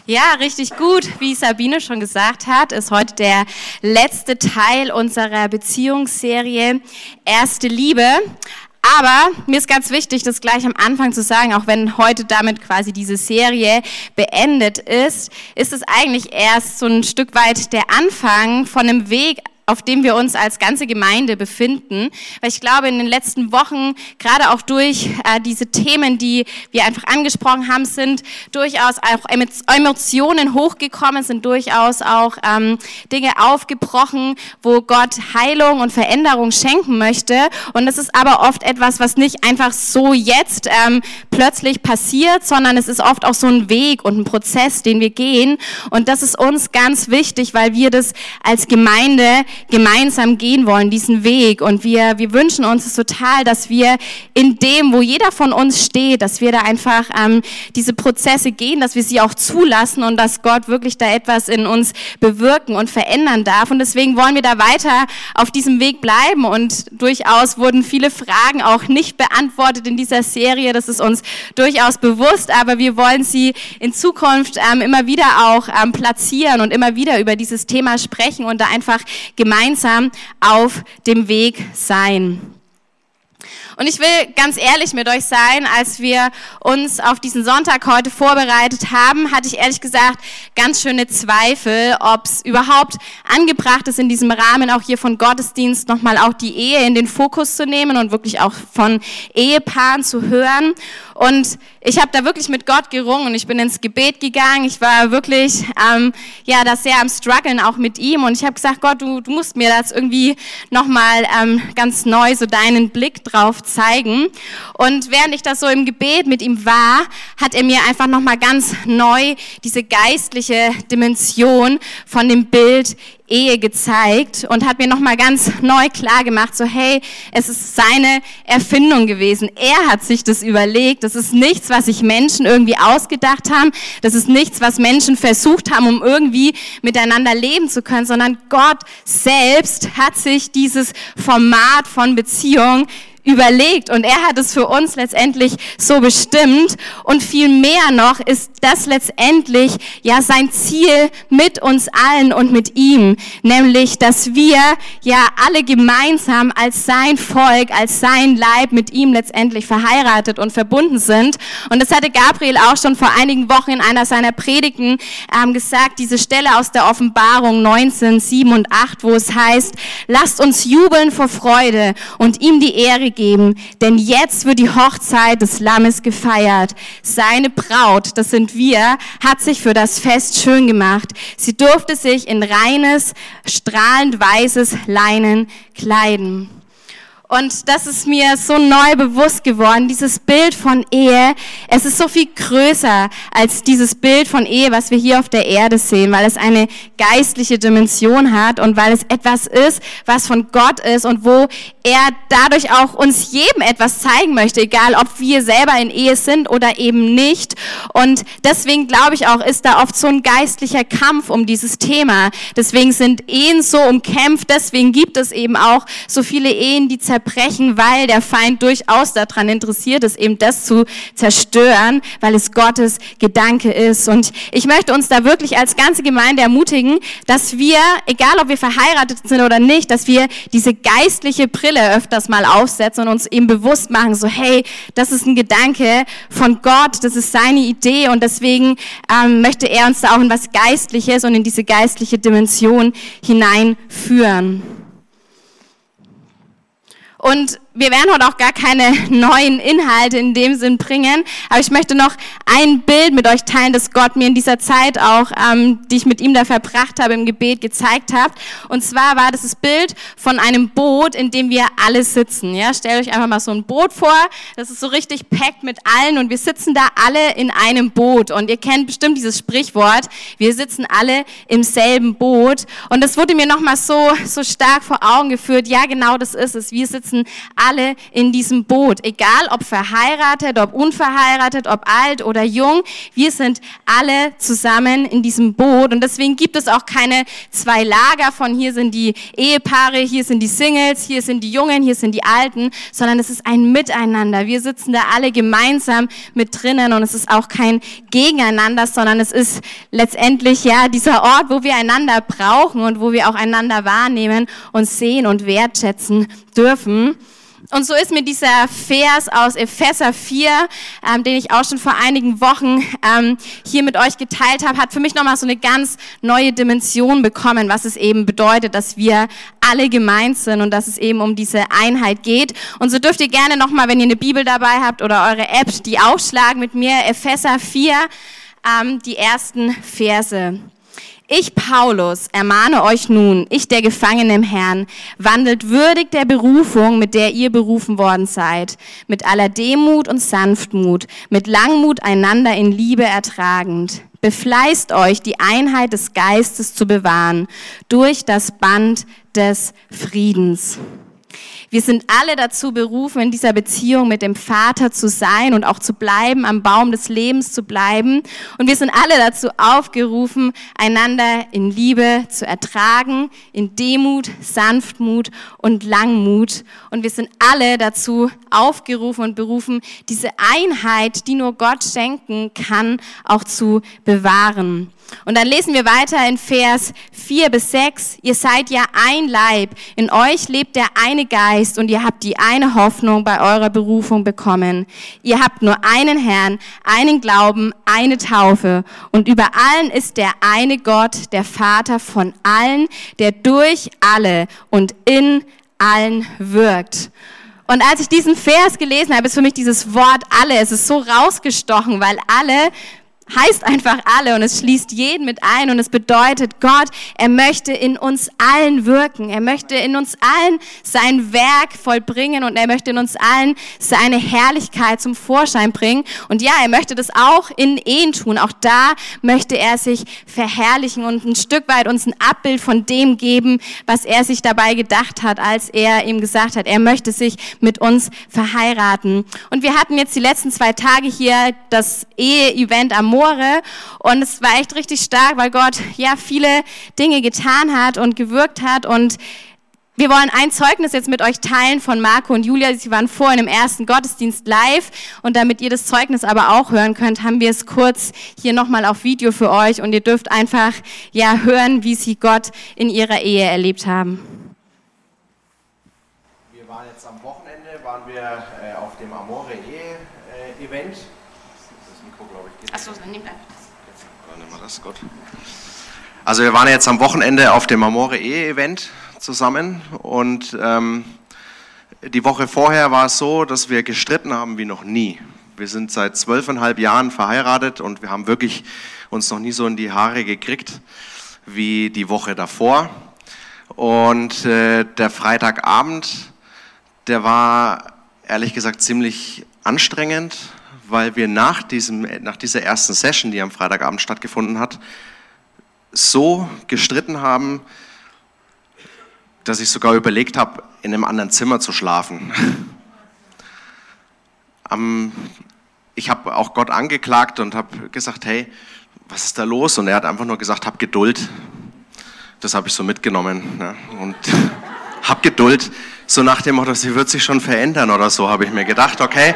Ja, richtig gut. Wie Sabine schon gesagt hat, ist heute der letzte Teil unserer Beziehungsserie Erste Liebe. Aber mir ist ganz wichtig, das gleich am Anfang zu sagen, auch wenn heute damit quasi diese Serie beendet ist, ist es eigentlich erst so ein Stück weit der Anfang von einem Weg, auf dem wir uns als ganze Gemeinde befinden. Weil ich glaube, in den letzten Wochen, gerade auch durch diese Themen, die wir einfach angesprochen haben, sind durchaus auch Emotionen hochgekommen, sind durchaus auch Dinge aufgebrochen, wo Gott Heilung und Veränderung schenken möchte. Und das ist aber oft etwas, was nicht einfach so jetzt plötzlich passiert, sondern es ist oft auch so ein Weg und ein Prozess, den wir gehen. Und das ist uns ganz wichtig, weil wir das als Gemeinde gemeinsam gehen wollen, diesen Weg. Und wir wünschen uns es total, dass wir in dem, wo jeder von uns steht, dass wir da einfach diese Prozesse gehen, dass wir sie auch zulassen und dass Gott wirklich da etwas in uns bewirken und verändern darf. Und deswegen wollen wir da weiter auf diesem Weg bleiben. Und durchaus wurden viele Fragen auch nicht beantwortet in dieser Serie. Das ist uns durchaus bewusst, aber wir wollen sie in Zukunft immer wieder auch platzieren und immer wieder über dieses Thema sprechen und da einfach gemeinsam auf dem Weg sein. Und ich will ganz ehrlich mit euch sein, als wir uns auf diesen Sonntag heute vorbereitet haben, hatte ich ehrlich gesagt ganz schöne Zweifel, ob es überhaupt angebracht ist, in diesem Rahmen auch hier von Gottesdienst nochmal auch die Ehe in den Fokus zu nehmen und wirklich auch von Ehepaaren zu hören. Und ich habe da wirklich mit Gott gerungen und ich bin ins Gebet gegangen. Ich war wirklich da sehr am Struggeln auch mit ihm und ich habe gesagt, Gott, du musst mir das irgendwie nochmal ganz neu so deinen Blick drauf zeigen. Und während ich das so im Gebet mit ihm war, hat er mir einfach nochmal ganz neu diese geistliche Dimension von dem Bild Ehe gezeigt und hat mir nochmal ganz neu klar gemacht, so hey, es ist seine Erfindung gewesen. Er hat sich das überlegt. Das ist nichts, was sich Menschen irgendwie ausgedacht haben. Das ist nichts, was Menschen versucht haben, um irgendwie miteinander leben zu können, sondern Gott selbst hat sich dieses Format von Beziehung überlegt und er hat es für uns letztendlich so bestimmt und viel mehr noch ist das letztendlich ja sein Ziel mit uns allen und mit ihm, nämlich, dass wir ja alle gemeinsam als sein Volk, als sein Leib mit ihm letztendlich verheiratet und verbunden sind und das hatte Gabriel auch schon vor einigen Wochen in einer seiner Predigten gesagt, diese Stelle aus der Offenbarung 19, 7 und 8, wo es heißt, lasst uns jubeln vor Freude und ihm die Ehre geben, denn jetzt wird die Hochzeit des Lammes gefeiert. Seine Braut, das sind wir, hat sich für das Fest schön gemacht. Sie durfte sich in reines, strahlend weißes Leinen kleiden. Und das ist mir so neu bewusst geworden, dieses Bild von Ehe, es ist so viel größer als dieses Bild von Ehe, was wir hier auf der Erde sehen, weil es eine geistliche Dimension hat und weil es etwas ist, was von Gott ist und wo er dadurch auch uns jedem etwas zeigen möchte, egal ob wir selber in Ehe sind oder eben nicht. Und deswegen glaube ich auch, ist da oft so ein geistlicher Kampf um dieses Thema. Deswegen sind Ehen so umkämpft, deswegen gibt es eben auch so viele Ehen, die zerbrechen, weil der Feind durchaus daran interessiert ist, eben das zu zerstören, weil es Gottes Gedanke ist. Und ich möchte uns da wirklich als ganze Gemeinde ermutigen, dass wir, egal ob wir verheiratet sind oder nicht, dass wir diese geistliche Brille öfters mal aufsetzen und uns eben bewusst machen, so hey, das ist ein Gedanke von Gott, das ist seine Idee und deswegen möchte er uns da auch in was Geistliches und in diese geistliche Dimension hineinführen. Und wir werden heute auch gar keine neuen Inhalte in dem Sinn bringen, aber ich möchte noch ein Bild mit euch teilen, das Gott mir in dieser Zeit auch, die ich mit ihm da verbracht habe, im Gebet gezeigt hat. Und zwar war das Bild von einem Boot, in dem wir alle sitzen. Ja, stellt euch einfach mal so ein Boot vor, das ist so richtig packt mit allen und wir sitzen da alle in einem Boot. Und ihr kennt bestimmt dieses Sprichwort, wir sitzen alle im selben Boot. Und das wurde mir nochmal so stark vor Augen geführt. Ja, genau das ist es. Wir sitzen alle in diesem Boot. Egal ob verheiratet, ob unverheiratet, ob alt oder jung, wir sind alle zusammen in diesem Boot. Und deswegen gibt es auch keine zwei Lager von hier sind die Ehepaare, hier sind die Singles, hier sind die Jungen, hier sind die Alten, sondern es ist ein Miteinander. Wir sitzen da alle gemeinsam mit drinnen und es ist auch kein Gegeneinander, sondern es ist letztendlich ja dieser Ort, wo wir einander brauchen und wo wir auch einander wahrnehmen und sehen und wertschätzen dürfen. Und so ist mir dieser Vers aus Epheser 4, den ich auch schon vor einigen Wochen hier mit euch geteilt habe, hat für mich nochmal so eine ganz neue Dimension bekommen, was es eben bedeutet, dass wir alle gemeint sind und dass es eben um diese Einheit geht. Und so dürft ihr gerne nochmal, wenn ihr eine Bibel dabei habt oder eure App, die aufschlagen mit mir, Epheser 4, die ersten Verse. Ich, Paulus, ermahne euch nun, ich, der Gefangene im Herrn, wandelt würdig der Berufung, mit der ihr berufen worden seid, mit aller Demut und Sanftmut, mit Langmut einander in Liebe ertragend. Befleißt euch, die Einheit des Geistes zu bewahren, durch das Band des Friedens. Wir sind alle dazu berufen, in dieser Beziehung mit dem Vater zu sein und auch zu bleiben, am Baum des Lebens zu bleiben. Und wir sind alle dazu aufgerufen, einander in Liebe zu ertragen, in Demut, Sanftmut und Langmut. Und wir sind alle dazu aufgerufen und berufen, diese Einheit, die nur Gott schenken kann, auch zu bewahren. Und dann lesen wir weiter in Vers 4 bis 6. Ihr seid ja ein Leib, in euch lebt der eine Geist und ihr habt die eine Hoffnung bei eurer Berufung bekommen. Ihr habt nur einen Herrn, einen Glauben, eine Taufe und über allen ist der eine Gott, der Vater von allen, der durch alle und in allen wirkt. Und als ich diesen Vers gelesen habe, ist für mich dieses Wort alle, es ist so rausgestochen, weil alle heißt einfach alle und es schließt jeden mit ein und es bedeutet Gott, er möchte in uns allen wirken, er möchte in uns allen sein Werk vollbringen und er möchte in uns allen seine Herrlichkeit zum Vorschein bringen und ja, er möchte das auch in Ehen tun, auch da möchte er sich verherrlichen und ein Stück weit uns ein Abbild von dem geben, was er sich dabei gedacht hat, als er ihm gesagt hat, er möchte sich mit uns verheiraten. Und wir hatten jetzt die letzten 2 Tage hier das Ehe-Event am und es war echt richtig stark, weil Gott ja viele Dinge getan hat und gewirkt hat und wir wollen ein Zeugnis jetzt mit euch teilen von Marco und Julia. Sie waren vorhin im ersten Gottesdienst live und damit ihr das Zeugnis aber auch hören könnt, haben wir es kurz hier nochmal auf Video für euch und ihr dürft einfach ja hören, wie sie Gott in ihrer Ehe erlebt haben. Wir waren jetzt am Wochenende, auf dem Amore Ehe-Event. Achso, dann nehmt einfach das. Dann nehmen wir das, gut. Also wir waren jetzt am Wochenende auf dem Amore Ehe-Event zusammen und die Woche vorher war es so, dass wir gestritten haben wie noch nie. Wir sind seit 12,5 Jahren verheiratet und wir haben wirklich uns noch nie so in die Haare gekriegt wie die Woche davor. Und der Freitagabend, der war ehrlich gesagt ziemlich anstrengend, weil wir nach dieser ersten Session, die am Freitagabend stattgefunden hat, so gestritten haben, dass ich sogar überlegt habe, in einem anderen Zimmer zu schlafen. Ich habe auch Gott angeklagt und habe gesagt, hey, was ist da los? Und er hat einfach nur gesagt, hab Geduld. Das habe ich so mitgenommen. Ne? Und hab Geduld, so nach dem Motto, sie wird sich schon verändern oder so, habe ich mir gedacht, okay.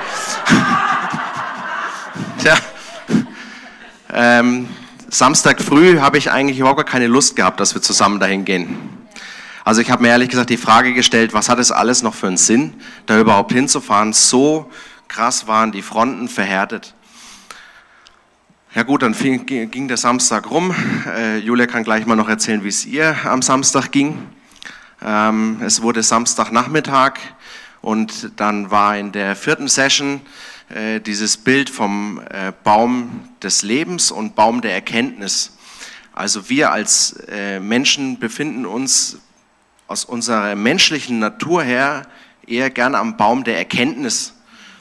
Tja, Samstag früh habe ich eigentlich überhaupt keine Lust gehabt, dass wir zusammen dahin gehen. Also ich habe mir ehrlich gesagt die Frage gestellt, was hat es alles noch für einen Sinn, da überhaupt hinzufahren? So krass waren die Fronten verhärtet. Ja gut, dann ging der Samstag rum. Julia kann gleich mal noch erzählen, wie es ihr am Samstag ging. Es wurde Samstagnachmittag und dann war in der 4. Session dieses Bild vom Baum des Lebens und Baum der Erkenntnis. Also wir als Menschen befinden uns aus unserer menschlichen Natur her eher gern am Baum der Erkenntnis.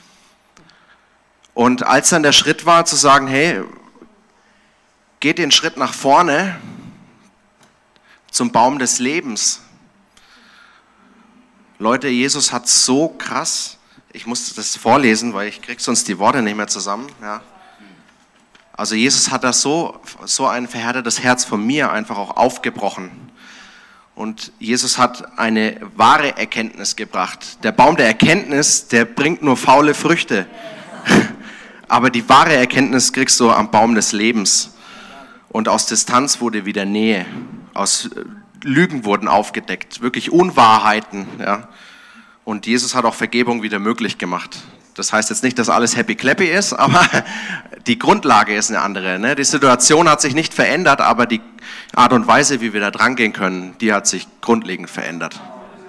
Und als dann der Schritt war zu sagen, hey, geht den Schritt nach vorne zum Baum des Lebens, Leute, Jesus hat so krass, ich muss das vorlesen, weil ich krieg sonst die Worte nicht mehr zusammen. Ja. Also Jesus hat das so ein verhärtetes Herz von mir einfach auch aufgebrochen. Und Jesus hat eine wahre Erkenntnis gebracht. Der Baum der Erkenntnis, der bringt nur faule Früchte. Aber die wahre Erkenntnis kriegst du am Baum des Lebens. Und aus Distanz wurde wieder Nähe. Aus Lügen wurden aufgedeckt, wirklich Unwahrheiten. Ja. Und Jesus hat auch Vergebung wieder möglich gemacht. Das heißt jetzt nicht, dass alles happy clappy ist, aber die Grundlage ist eine andere. Ne? Die Situation hat sich nicht verändert, aber die Art und Weise, wie wir da dran gehen können, die hat sich grundlegend verändert.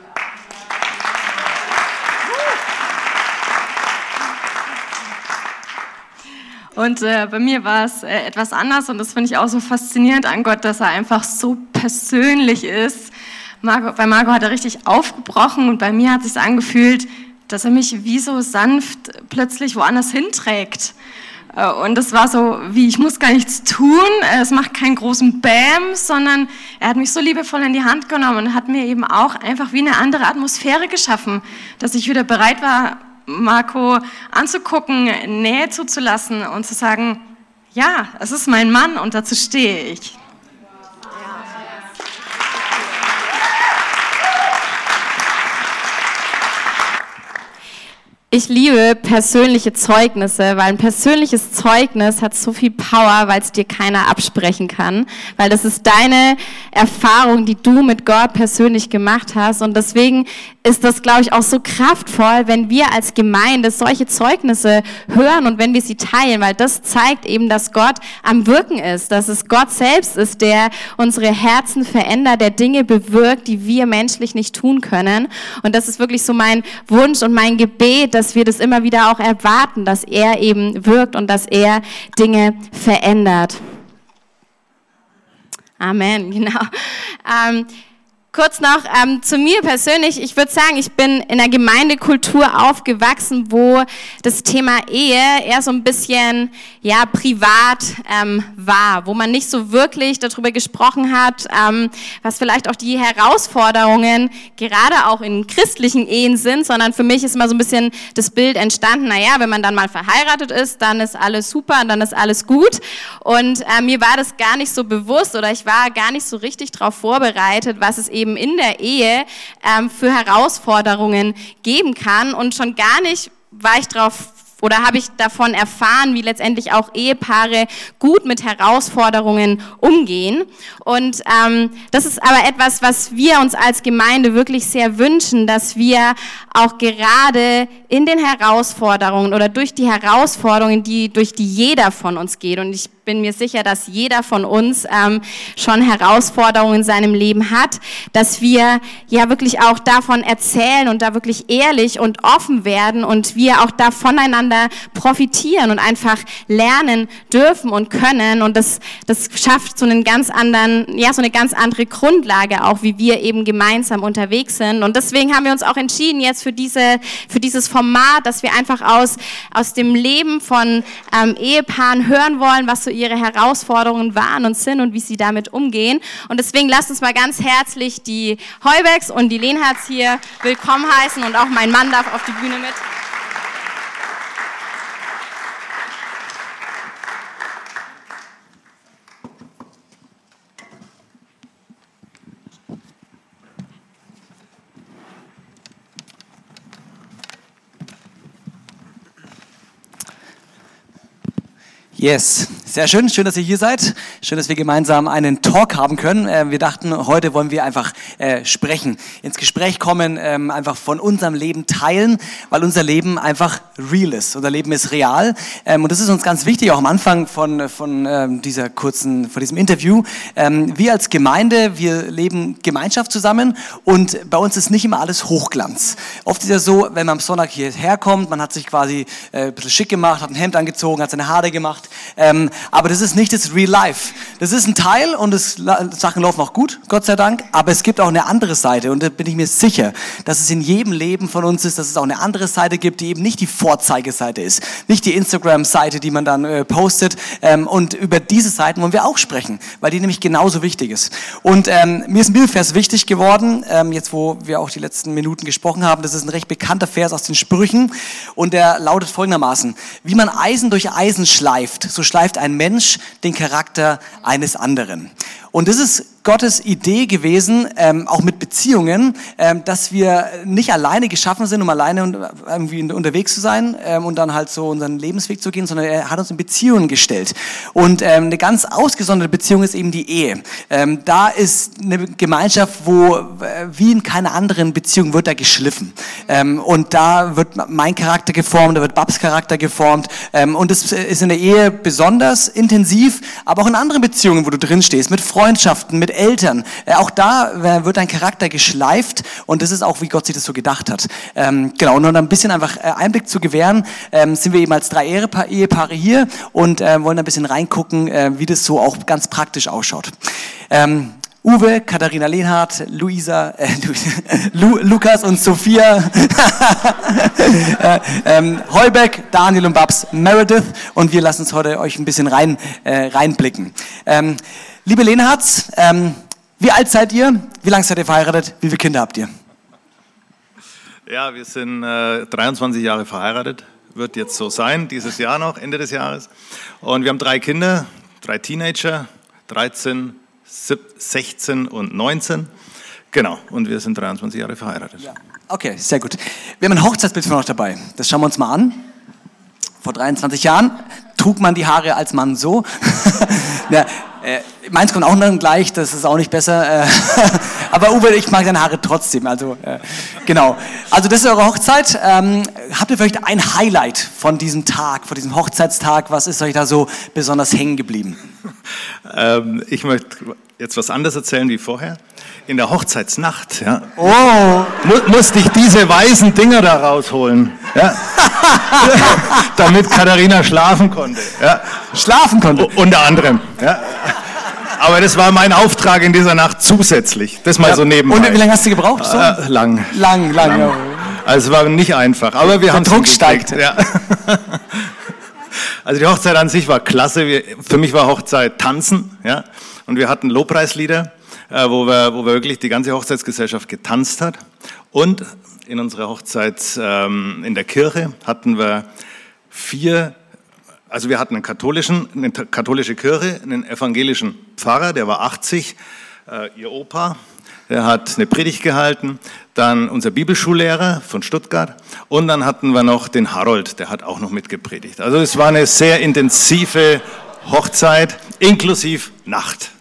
Und bei mir war es etwas anders und das finde ich auch so faszinierend an Gott, dass er einfach so persönlich ist. Bei Marco hat er richtig aufgebrochen und bei mir hat es sich angefühlt, dass er mich wie so sanft plötzlich woanders hinträgt. Und das war so, wie ich muss gar nichts tun, es macht keinen großen Bam, sondern er hat mich so liebevoll in die Hand genommen und hat mir eben auch einfach wie eine andere Atmosphäre geschaffen, dass ich wieder bereit war, Marco anzugucken, Nähe zuzulassen und zu sagen, ja, es ist mein Mann und dazu stehe ich. Ich liebe persönliche Zeugnisse, weil ein persönliches Zeugnis hat so viel Power, weil es dir keiner absprechen kann, weil das ist deine Erfahrung, die du mit Gott persönlich gemacht hast und deswegen ist das, glaube ich, auch so kraftvoll, wenn wir als Gemeinde solche Zeugnisse hören und wenn wir sie teilen, weil das zeigt eben, dass Gott am Wirken ist, dass es Gott selbst ist, der unsere Herzen verändert, der Dinge bewirkt, die wir menschlich nicht tun können und das ist wirklich so mein Wunsch und mein Gebet, dass wir das immer wieder auch erwarten, dass er eben wirkt und dass er Dinge verändert. Amen, genau. Kurz noch zu mir persönlich. Ich würde sagen, ich bin in einer Gemeindekultur aufgewachsen, wo das Thema Ehe eher so ein bisschen privat war, wo man nicht so wirklich darüber gesprochen hat, was vielleicht auch die Herausforderungen gerade auch in christlichen Ehen sind, sondern für mich ist immer so ein bisschen das Bild entstanden, wenn man dann mal verheiratet ist, dann ist alles super und dann ist alles gut. Und mir war das gar nicht so bewusst oder ich war gar nicht so richtig darauf vorbereitet, was es eben in der Ehe für Herausforderungen geben kann und schon gar nicht war ich drauf oder habe ich davon erfahren, wie letztendlich auch Ehepaare gut mit Herausforderungen umgehen. Und das ist aber etwas, was wir uns als Gemeinde wirklich sehr wünschen, dass wir auch gerade in den Herausforderungen oder durch die Herausforderungen, durch die jeder von uns geht, und ich bin mir sicher, dass jeder von uns schon Herausforderungen in seinem Leben hat, dass wir ja wirklich auch davon erzählen und da wirklich ehrlich und offen werden und wir auch da voneinander profitieren und einfach lernen dürfen und können und das schafft so einen ganz anderen, so eine ganz andere Grundlage auch, wie wir eben gemeinsam unterwegs sind und deswegen haben wir uns auch entschieden jetzt für dieses Format, dass wir einfach aus dem Leben von Ehepaaren hören wollen, was so ihre Herausforderungen waren und sind und wie sie damit umgehen. Und deswegen lasst uns mal ganz herzlich die Heubecks und die Lehnhards hier willkommen heißen und auch mein Mann darf auf die Bühne mit. Yes, sehr schön. Schön, dass ihr hier seid. Schön, dass wir gemeinsam einen Talk haben können. Wir dachten, heute wollen wir einfach sprechen, ins Gespräch kommen, einfach von unserem Leben teilen, weil unser Leben einfach real ist. Unser Leben ist real. Und das ist uns ganz wichtig, auch am Anfang von diesem Interview. Wir als Gemeinde, wir leben Gemeinschaft zusammen und bei uns ist nicht immer alles Hochglanz. Oft ist ja so, wenn man am Sonntag hierher kommt, man hat sich quasi ein bisschen schick gemacht, hat ein Hemd angezogen, hat seine Haare gemacht, aber das ist nicht das Real Life. Das ist ein Teil und Sachen laufen auch gut, Gott sei Dank, aber es gibt auch eine andere Seite und da bin ich mir sicher, dass es in jedem Leben von uns ist, dass es auch eine andere Seite gibt, die eben nicht die Vorzeigeseite ist, nicht die Instagram-Seite, die man dann postet, und über diese Seiten wollen wir auch sprechen, weil die nämlich genauso wichtig ist. Und mir ist ein Bibelvers wichtig geworden, jetzt wo wir auch die letzten Minuten gesprochen haben, das ist ein recht bekannter Vers aus den Sprüchen und der lautet folgendermaßen: Wie man Eisen durch Eisen schleift, so schleift ein Mensch den Charakter eines anderen. Und das ist Gottes Idee gewesen, auch mit Beziehungen, dass wir nicht alleine geschaffen sind, um alleine irgendwie unterwegs zu sein und dann halt so unseren Lebensweg zu gehen, sondern er hat uns in Beziehungen gestellt. Und eine ganz ausgesonderte Beziehung ist eben die Ehe. Da ist eine Gemeinschaft, wo wie in keiner anderen Beziehung wird da geschliffen. Und da wird mein Charakter geformt, da wird Babs Charakter geformt. Und das ist in der Ehe besonders intensiv, aber auch in anderen Beziehungen, wo du drin stehst, mit Freundschaften, mit Eltern. Auch da wird dein Charakter geschleift und das ist auch, wie Gott sich das so gedacht hat. Genau, und um ein bisschen einfach Einblick zu gewähren, sind wir eben als 3 Ehepaare hier und wollen ein bisschen reingucken, wie das so auch ganz praktisch ausschaut. Uwe, Katharina Lehnhardt, Lukas und Sophia, Heubeck, Daniel und Babs, Meredith und wir lassen uns heute euch ein bisschen reinblicken. Liebe Lehnhardts, wie alt seid ihr? Wie lange seid ihr verheiratet? Wie viele Kinder habt ihr? Ja, wir sind 23 Jahre verheiratet, wird jetzt so sein, dieses Jahr noch, Ende des Jahres. Und wir haben 3 Kinder, 3 Teenager, 13, 16 und 19. Genau, und wir sind 23 Jahre verheiratet. Ja. Okay, sehr gut. Wir haben ein Hochzeitsbild von euch dabei. Das schauen wir uns mal an. Vor 23 Jahren trug man die Haare als Mann so. Ja, meins kommt auch dann gleich, das ist auch nicht besser. Aber Uwe, ich mag deine Haare trotzdem. Also genau. Also das ist eure Hochzeit. Habt ihr vielleicht ein Highlight von diesem Tag, von diesem Hochzeitstag? Was ist euch da so besonders hängen geblieben? Ich möchte jetzt was anderes erzählen wie vorher. In der Hochzeitsnacht, ja, musste ich diese weißen Dinger da rausholen, ja, damit Katharina schlafen konnte. Ja. Schlafen konnte? Unter anderem. Ja. Aber das war mein Auftrag in dieser Nacht zusätzlich. Das mal so nebenbei. Und wie lange hast du gebraucht? So? Lang. Ja. Also es war nicht einfach, aber wir haben der Druck steigt. Ja. Also die Hochzeit an sich war klasse. Für mich war Hochzeit tanzen, ja. Und wir hatten Lobpreislieder, wo wir wirklich die ganze Hochzeitsgesellschaft getanzt hat. Und in unserer Hochzeit in der Kirche hatten wir 4, also wir hatten eine katholische Kirche, einen evangelischen Pfarrer, der war 80, ihr Opa, der hat eine Predigt gehalten, dann unser Bibelschullehrer von Stuttgart und dann hatten wir noch den Harold, der hat auch noch mitgepredigt. Also es war eine sehr intensive Hochzeit, inklusive Nacht.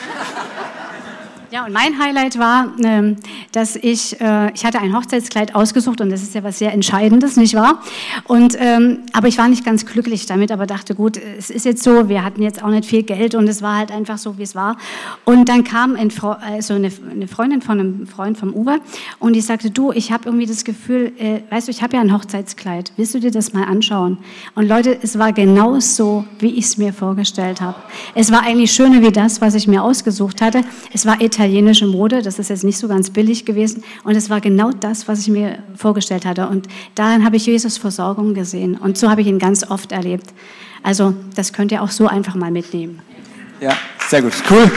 Ja, und mein Highlight war, dass ich hatte ein Hochzeitskleid ausgesucht und das ist ja was sehr Entscheidendes, nicht wahr? Und, aber ich war nicht ganz glücklich damit, aber dachte, gut, es ist jetzt so, wir hatten jetzt auch nicht viel Geld und es war halt einfach so, wie es war. Und dann kam eine Freundin von einem Freund vom Uwe und die sagte, du, ich habe irgendwie das Gefühl, weißt du, ich habe ja ein Hochzeitskleid, willst du dir das mal anschauen? Und Leute, es war genau so, wie ich es mir vorgestellt habe. Es war eigentlich schöner wie das, was ich mir ausgesucht hatte. Es war italienische Mode, das ist jetzt nicht so ganz billig gewesen und es war genau das, was ich mir vorgestellt hatte und darin habe ich Jesus Versorgung gesehen und so habe ich ihn ganz oft erlebt. Also das könnt ihr auch so einfach mal mitnehmen. Ja, sehr gut, cool.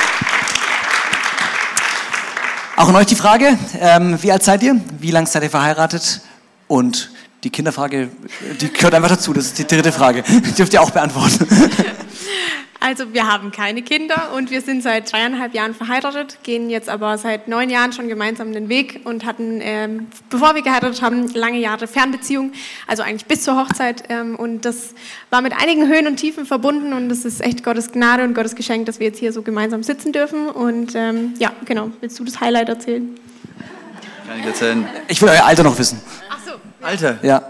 Auch an euch die Frage, wie alt seid ihr? Wie lange seid ihr verheiratet? Und die Kinderfrage, die gehört einfach dazu, das ist die 3. Frage, die dürft ihr auch beantworten. Also wir haben keine Kinder und wir sind seit 3,5 Jahren verheiratet, gehen jetzt aber seit 9 Jahren schon gemeinsam den Weg und hatten, bevor wir geheiratet haben, lange Jahre Fernbeziehung, also eigentlich bis zur Hochzeit und das war mit einigen Höhen und Tiefen verbunden und das ist echt Gottes Gnade und Gottes Geschenk, dass wir jetzt hier so gemeinsam sitzen dürfen und ja, genau, willst du das Highlight erzählen? Kann ich erzählen? Ich will euer Alter noch wissen. Ach so. Alter? Ja.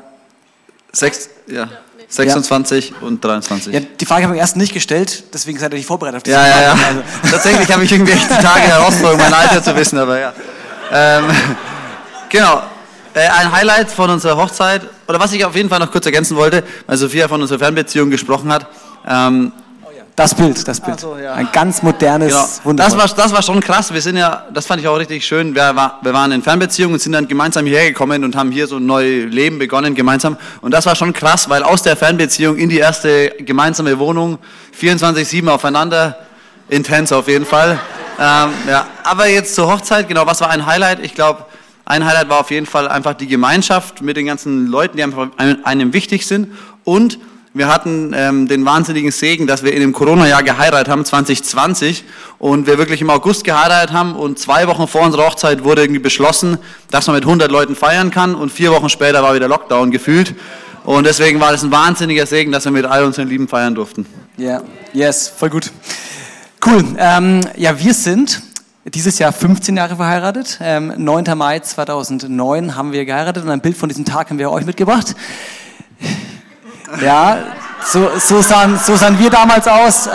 26 und 23. Ja, die Frage habe ich erst nicht gestellt, deswegen seid ihr nicht vorbereitet auf diese Frage. Ja. Also. Tatsächlich habe ich irgendwie echt die Tage Herausforderung, mein Alter zu wissen, aber ja. Genau. Ein Highlight von unserer Hochzeit, oder was ich auf jeden Fall noch kurz ergänzen wollte, weil Sophia von unserer Fernbeziehung gesprochen hat. Das Bild. Ach so, ja. Ein ganz modernes, Genau. wundervolles. Das war schon krass. Wir sind ja, das fand ich auch richtig schön. Wir waren in Fernbeziehung und sind dann gemeinsam hierher gekommen und haben hier so ein neues Leben begonnen gemeinsam. Und das war schon krass, weil aus der Fernbeziehung in die erste gemeinsame Wohnung 24/7 aufeinander, intens auf jeden Fall. Ja. Aber jetzt zur Hochzeit, genau, was war ein Highlight? Ich glaube, ein Highlight war auf jeden Fall einfach die Gemeinschaft mit den ganzen Leuten, die einfach einem wichtig sind. Und wir hatten den wahnsinnigen Segen, dass wir in dem Corona-Jahr geheiratet haben, 2020, und wir wirklich im August geheiratet haben und 2 Wochen vor unserer Hochzeit wurde irgendwie beschlossen, dass man mit 100 Leuten feiern kann, und 4 Wochen später war wieder Lockdown gefühlt, und deswegen war das ein wahnsinniger Segen, dass wir mit all unseren Lieben feiern durften. Ja, yes, voll gut. Cool. Ja, wir sind dieses Jahr 15 Jahre verheiratet. 9. Mai 2009 haben wir geheiratet und ein Bild von diesem Tag haben wir euch mitgebracht. Ja, so sahen wir damals aus.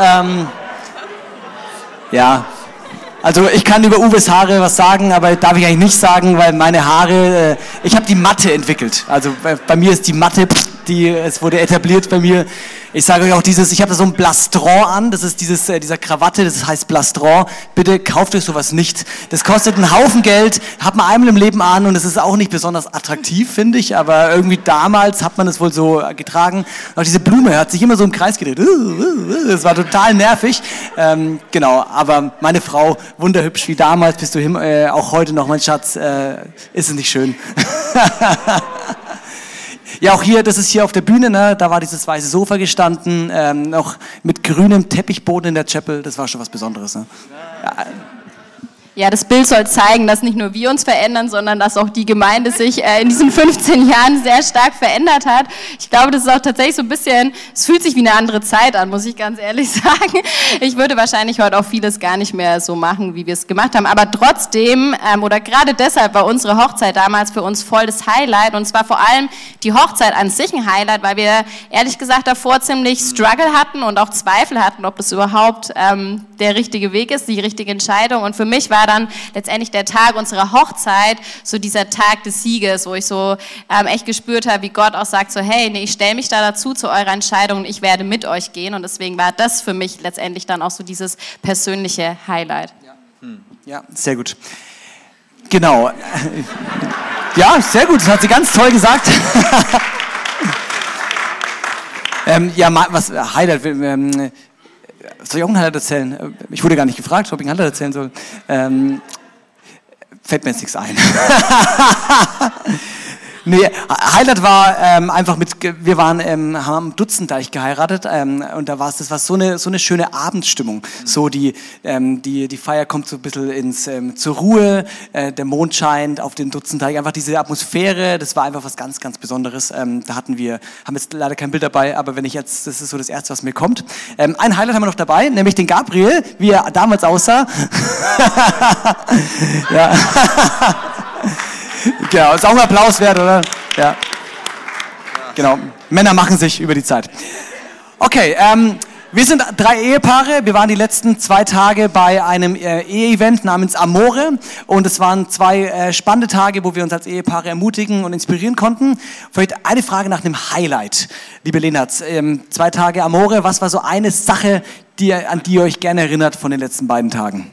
Ja, also ich kann über Uwes Haare was sagen, aber darf ich eigentlich nicht sagen, weil meine Haare, ich habe die Matte entwickelt. Also bei mir ist die Matte, es wurde etabliert bei mir. Ich sage euch auch ich habe da so ein Blastron an, das ist dieser Krawatte, das heißt Blastron. Bitte kauft euch sowas nicht. Das kostet einen Haufen Geld, hat man einmal im Leben an und es ist auch nicht besonders attraktiv, finde ich, aber irgendwie damals hat man es wohl so getragen. Und auch diese Blume hat sich immer so im Kreis gedreht. Das war total nervig. Genau, aber meine Frau, wunderhübsch wie damals, bist du auch heute noch, mein Schatz, ist es nicht schön. Ja, auch hier, das ist hier auf der Bühne, ne? Da war dieses weiße Sofa gestanden, noch mit grünem Teppichboden in der Chapel, das war schon was Besonderes. Ne? Ja, das Bild soll zeigen, dass nicht nur wir uns verändern, sondern dass auch die Gemeinde sich in diesen 15 Jahren sehr stark verändert hat. Ich glaube, das ist auch tatsächlich so ein bisschen, es fühlt sich wie eine andere Zeit an, muss ich ganz ehrlich sagen. Ich würde wahrscheinlich heute auch vieles gar nicht mehr so machen, wie wir es gemacht haben. Aber trotzdem, oder gerade deshalb war unsere Hochzeit damals für uns voll das Highlight. Und zwar vor allem die Hochzeit an sich ein Highlight, weil wir ehrlich gesagt davor ziemlich Struggle hatten und auch Zweifel hatten, ob das überhaupt der richtige Weg ist, die richtige Entscheidung. Und für mich war dann letztendlich der Tag unserer Hochzeit so dieser Tag des Sieges, wo ich so echt gespürt habe, wie Gott auch sagt so, hey, nee, ich stelle mich da dazu zu eurer Entscheidung und ich werde mit euch gehen, und deswegen war das für mich letztendlich dann auch so dieses persönliche Highlight. Ja, sehr gut. Genau. Ja, sehr gut, das hat sie ganz toll gesagt. Ja, was Highlight, soll ich auch ein Highlight erzählen? Ich wurde gar nicht gefragt, ob ich ein Highlight erzählen soll. Fällt mir jetzt nichts ein. Nee, Highlight war einfach wir haben am Dutzendeich geheiratet und da das war so eine schöne Abendstimmung. So die Feier kommt so ein bisschen zur Ruhe, der Mond scheint auf den Dutzendeich, einfach diese Atmosphäre, das war einfach was ganz, ganz Besonderes. Haben jetzt leider kein Bild dabei, aber das ist so das Erste, was mir kommt. Ein Highlight haben wir noch dabei, nämlich den Gabriel, wie er damals aussah. Ja. Genau, ist auch ein Applaus wert, oder? Ja. Genau, Männer machen sich über die Zeit. Okay, wir sind 3 Ehepaare. Wir waren die letzten 2 Tage bei einem Ehe-Event namens Amore. Und es waren 2 spannende Tage, wo wir uns als Ehepaare ermutigen und inspirieren konnten. Vielleicht eine Frage nach einem Highlight, liebe Lenatz. 2 Tage Amore, was war so eine Sache, an die ihr euch gerne erinnert von den letzten beiden Tagen?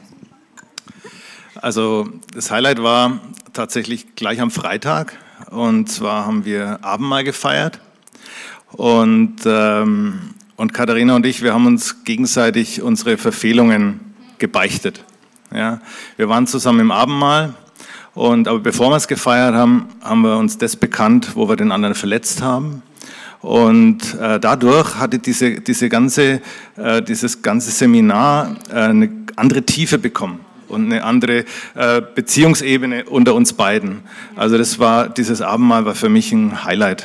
Also das Highlight war tatsächlich gleich am Freitag, und zwar haben wir Abendmahl gefeiert und Katharina und ich, wir haben uns gegenseitig unsere Verfehlungen gebeichtet. Ja? Wir waren zusammen im Abendmahl, aber bevor wir es gefeiert haben, haben wir uns das bekannt, wo wir den anderen verletzt haben. Und dadurch hatte dieses ganze Seminar eine andere Tiefe bekommen und eine andere Beziehungsebene unter uns beiden. Also dieses Abendmahl war für mich ein Highlight.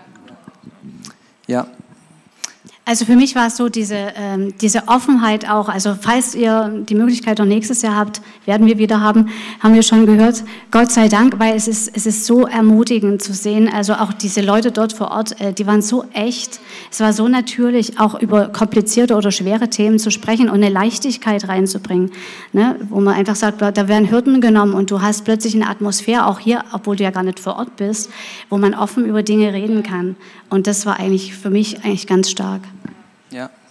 Ja. Also für mich war es so, diese Offenheit auch, also falls ihr die Möglichkeit noch nächstes Jahr habt, werden wir wieder haben wir schon gehört, Gott sei Dank, weil es ist so ermutigend zu sehen, also auch diese Leute dort vor Ort, die waren so echt, es war so natürlich, auch über komplizierte oder schwere Themen zu sprechen und eine Leichtigkeit reinzubringen, ne? Wo man einfach sagt, da werden Hürden genommen und du hast plötzlich eine Atmosphäre, auch hier, obwohl du ja gar nicht vor Ort bist, wo man offen über Dinge reden kann, und das war eigentlich für mich ganz stark. Ja,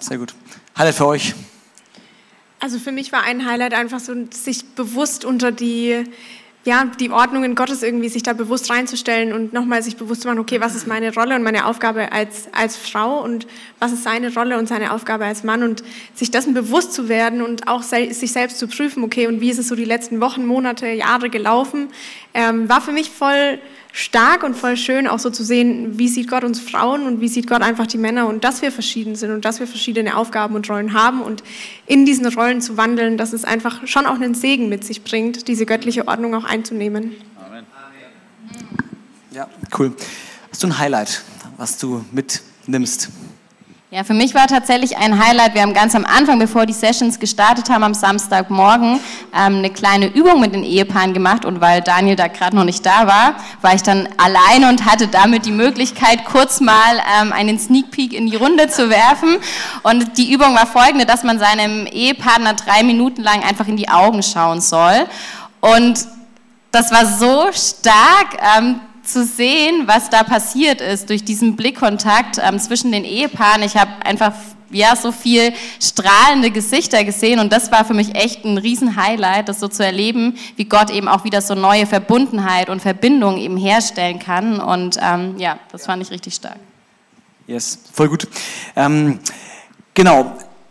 Sehr gut. Highlight für euch? Also für mich war ein Highlight einfach so, sich bewusst unter die Ordnungen Gottes irgendwie, sich da bewusst reinzustellen und nochmal sich bewusst zu machen, okay, was ist meine Rolle und meine Aufgabe als Frau und was ist seine Rolle und seine Aufgabe als Mann und sich dessen bewusst zu werden und auch sich selbst zu prüfen, okay, und wie ist es so die letzten Wochen, Monate, Jahre gelaufen, war für mich voll stark und voll schön, auch so zu sehen, wie sieht Gott uns Frauen und wie sieht Gott einfach die Männer und dass wir verschieden sind und dass wir verschiedene Aufgaben und Rollen haben und in diesen Rollen zu wandeln, dass es einfach schon auch einen Segen mit sich bringt, diese göttliche Ordnung auch einzunehmen. Amen. Ja, cool. Hast du ein Highlight, was du mitnimmst? Ja, für mich war tatsächlich ein Highlight, wir haben ganz am Anfang, bevor die Sessions gestartet haben, am Samstagmorgen eine kleine Übung mit den Ehepaaren gemacht und weil Daniel da gerade noch nicht da war ich dann alleine und hatte damit die Möglichkeit, kurz mal einen Sneak Peek in die Runde zu werfen und die Übung war folgende, dass man seinem Ehepartner 3 Minuten lang einfach in die Augen schauen soll und das war so stark, zu sehen, was da passiert ist durch diesen Blickkontakt zwischen den Ehepaaren. Ich habe einfach so viel strahlende Gesichter gesehen und das war für mich echt ein Riesen-Highlight, das so zu erleben, wie Gott eben auch wieder so neue Verbundenheit und Verbindung eben herstellen kann und das fand ich richtig stark. Yes, voll gut. Genau,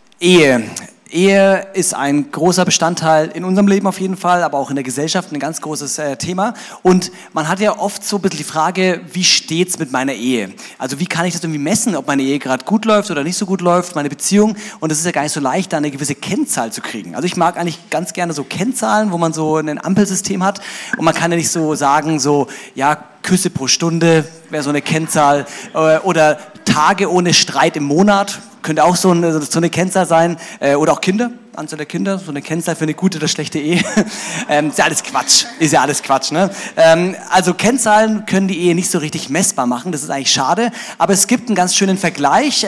Ehe ist ein großer Bestandteil in unserem Leben auf jeden Fall, aber auch in der Gesellschaft ein ganz großes Thema. Und man hat ja oft so ein bisschen die Frage, wie steht's mit meiner Ehe? Also wie kann ich das irgendwie messen, ob meine Ehe gerade gut läuft oder nicht so gut läuft, meine Beziehung? Und es ist ja gar nicht so leicht, da eine gewisse Kennzahl zu kriegen. Also ich mag eigentlich ganz gerne so Kennzahlen, wo man so ein Ampelsystem hat. Und man kann ja nicht so sagen, Küsse pro Stunde wäre so eine Kennzahl oder Tage ohne Streit im Monat könnte auch so eine Kennzahl sein oder auch Kinder, Anzahl der Kinder, so eine Kennzahl für eine gute oder schlechte Ehe. Ist ja alles Quatsch, ne? Also Kennzahlen können die Ehe nicht so richtig messbar machen, das ist eigentlich schade, aber es gibt einen ganz schönen Vergleich,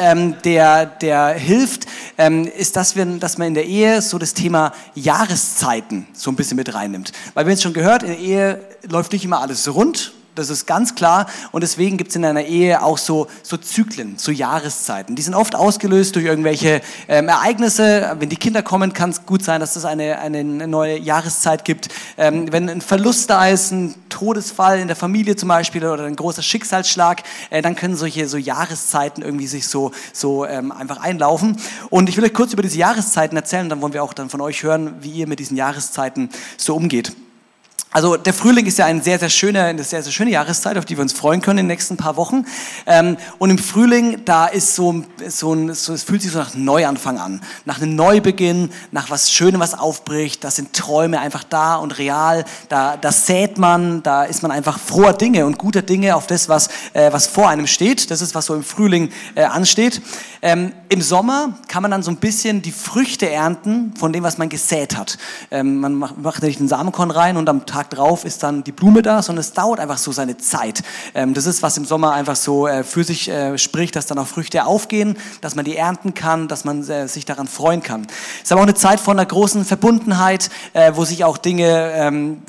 der hilft, ist, dass man in der Ehe so das Thema Jahreszeiten so ein bisschen mit reinnimmt. Weil wir haben es schon gehört, in der Ehe läuft nicht immer alles rund. Das ist ganz klar und deswegen gibt es in einer Ehe auch so Zyklen, so Jahreszeiten. Die sind oft ausgelöst durch irgendwelche Ereignisse. Wenn die Kinder kommen, kann es gut sein, dass es eine neue Jahreszeit gibt. Wenn ein Verlust da ist, ein Todesfall in der Familie zum Beispiel oder ein großer Schicksalsschlag, dann können solche Jahreszeiten irgendwie sich so einfach einlaufen. Und ich will euch kurz über diese Jahreszeiten erzählen und dann wollen wir auch dann von euch hören, wie ihr mit diesen Jahreszeiten so umgeht. Also der Frühling ist ja eine sehr, sehr schöne Jahreszeit, auf die wir uns freuen können in den nächsten paar Wochen. Und im Frühling, da ist es fühlt sich so nach Neuanfang an, nach einem Neubeginn, nach was Schönem, was aufbricht. Da sind Träume einfach da und real. Da sät man, da ist man einfach froher Dinge und guter Dinge auf das, was vor einem steht. Das ist, was so im Frühling ansteht. Im Sommer kann man dann so ein bisschen die Früchte ernten von dem, was man gesät hat. Man macht nicht einen Samenkorn rein und am Tag drauf ist dann die Blume da, sondern es dauert einfach so seine Zeit. Das ist, was im Sommer einfach so für sich spricht, dass dann auch Früchte aufgehen, dass man die ernten kann, dass man sich daran freuen kann. Es ist aber auch eine Zeit von einer großen Verbundenheit, wo sich Dinge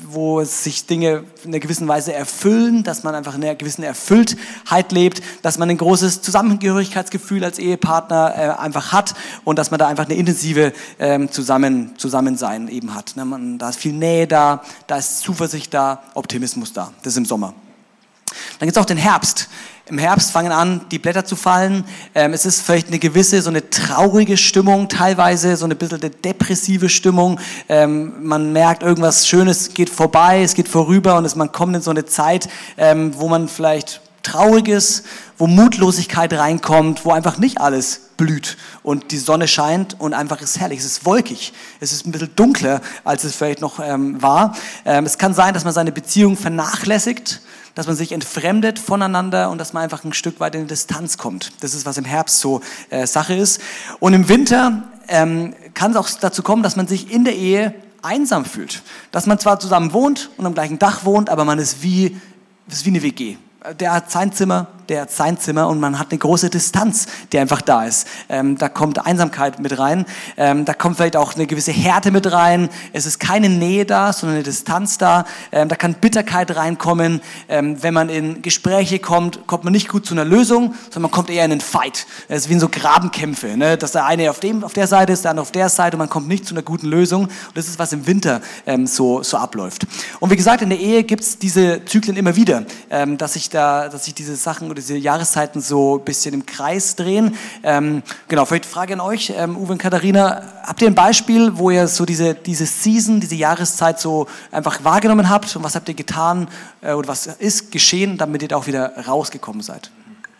in einer gewissen Weise erfüllen, dass man einfach in einer gewissen Erfülltheit lebt, dass man ein großes Zusammengehörigkeitsgefühl als Ehepartner einfach hat und dass man da einfach eine intensive Zusammensein eben hat. Da ist viel Nähe da ist Zuversicht da, Optimismus da. Das ist im Sommer. Dann gibt es auch den Herbst. Im Herbst fangen an, die Blätter zu fallen. Es ist vielleicht eine gewisse, so eine traurige Stimmung, teilweise so eine bisschen eine depressive Stimmung. Man merkt, irgendwas Schönes geht vorbei, es geht vorüber und man kommt in so eine Zeit, wo man vielleicht traurig ist, wo Mutlosigkeit reinkommt, wo einfach nicht alles blüht und die Sonne scheint und einfach ist herrlich, es ist wolkig, es ist ein bisschen dunkler, als es vielleicht noch war. Es kann sein, dass man seine Beziehung vernachlässigt, dass man sich entfremdet voneinander und dass man einfach ein Stück weit in die Distanz kommt. Das ist, was im Herbst so Sache ist. Und im Winter kann es auch dazu kommen, dass man sich in der Ehe einsam fühlt. Dass man zwar zusammen wohnt und am gleichen Dach wohnt, aber man ist wie eine WG. Der hat sein Zimmer, der hat sein Zimmer und man hat eine große Distanz, die einfach da ist. Da kommt Einsamkeit mit rein, da kommt vielleicht auch eine gewisse Härte mit rein. Es ist keine Nähe da, sondern eine Distanz da. Da kann Bitterkeit reinkommen. Wenn man in Gespräche kommt man nicht gut zu einer Lösung, sondern man kommt eher in einen Fight. Es ist wie in so Grabenkämpfe, ne? Dass der eine auf der Seite ist, der andere auf der Seite und man kommt nicht zu einer guten Lösung. Und das ist, was im Winter so abläuft. Und wie gesagt, in der Ehe gibt es diese Zyklen immer wieder, dass sich diese Sachen oder diese Jahreszeiten so ein bisschen im Kreis drehen. Genau, vielleicht Frage an euch, Uwe und Katharina, habt ihr ein Beispiel, wo ihr so diese Season, diese Jahreszeit so einfach wahrgenommen habt und was habt ihr getan oder was ist geschehen, damit ihr da auch wieder rausgekommen seid?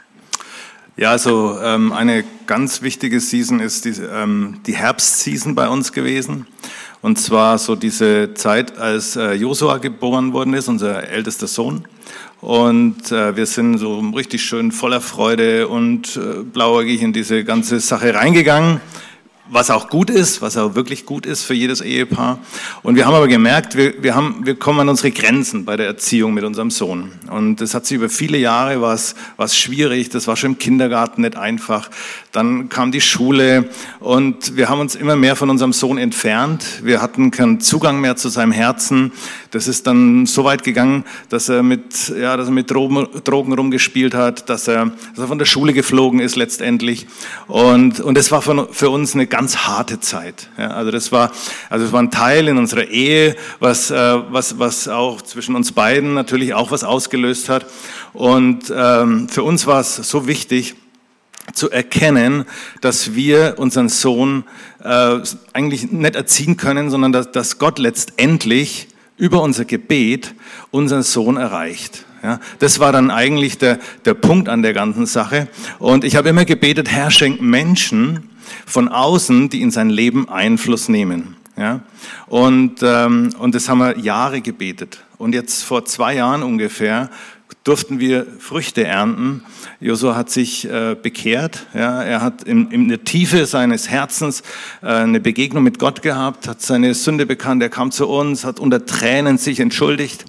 Ja, also eine ganz wichtige Season ist die Herbstseason bei uns gewesen. Und zwar so diese Zeit, als Josua geboren worden ist, unser ältester Sohn. Und wir sind so richtig schön voller Freude und blauäugig in diese ganze Sache reingegangen. Was auch gut ist, was auch wirklich gut ist für jedes Ehepaar. Und wir haben aber gemerkt, wir kommen an unsere Grenzen bei der Erziehung mit unserem Sohn. Und das hat sich über viele Jahre was schwierig. Das war schon im Kindergarten nicht einfach. Dann kam die Schule und wir haben uns immer mehr von unserem Sohn entfernt. Wir hatten keinen Zugang mehr zu seinem Herzen. Das ist dann so weit gegangen, dass er mit Drogen rumgespielt hat, dass er von der Schule geflogen ist letztendlich. Und das war für uns eine ganz harte Zeit. Ja, also es war ein Teil in unserer Ehe, was auch zwischen uns beiden natürlich auch was ausgelöst hat. Und für uns war es so wichtig, zu erkennen, dass wir unseren Sohn eigentlich nicht erziehen können, sondern dass Gott letztendlich über unser Gebet unseren Sohn erreicht. Ja, das war dann eigentlich der Punkt an der ganzen Sache. Und ich habe immer gebetet, Herr, schenk Menschen von außen, die in sein Leben Einfluss nehmen. Ja, und das haben wir Jahre gebetet. Und jetzt vor 2 Jahren ungefähr durften wir Früchte ernten. Josua hat sich bekehrt. Ja, er hat in der Tiefe seines Herzens eine Begegnung mit Gott gehabt, hat seine Sünde bekannt. Er kam zu uns, hat unter Tränen sich entschuldigt.